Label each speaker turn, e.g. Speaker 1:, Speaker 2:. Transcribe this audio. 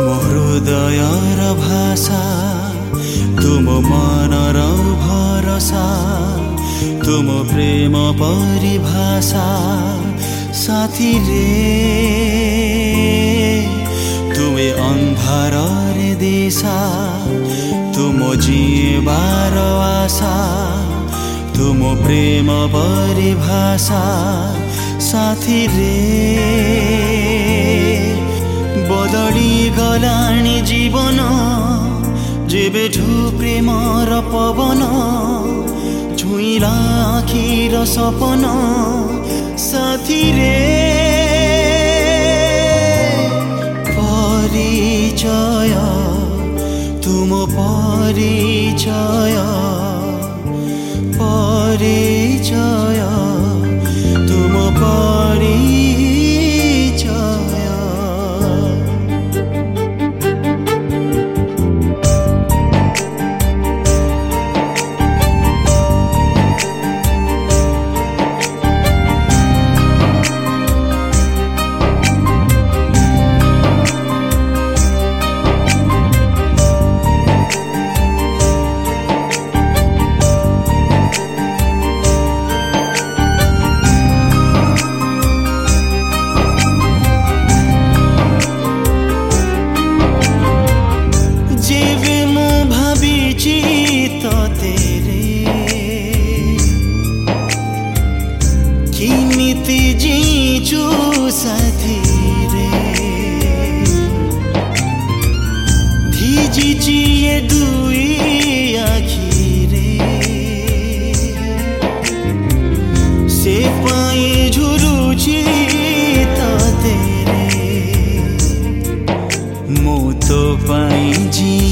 Speaker 1: तुम हृदयर भाषा तुम मनर भरोसा तुम प्रेम परिभाषा साथी रे तुमे अंधार रे दिशा तुम जीवार आशा तुम प्रेम परिभाषा साथी रे बदली गलाणी जीवन जेबेठु प्रेमर पवन छुइला आखिर सपन साथी रे परिचय तुम परिचय परिचय तुम परिचय किमिति जीचु साथी रे धिजिची ये दुई आखी रे से पाए झुरुची तो तेरे मो तो पाई जी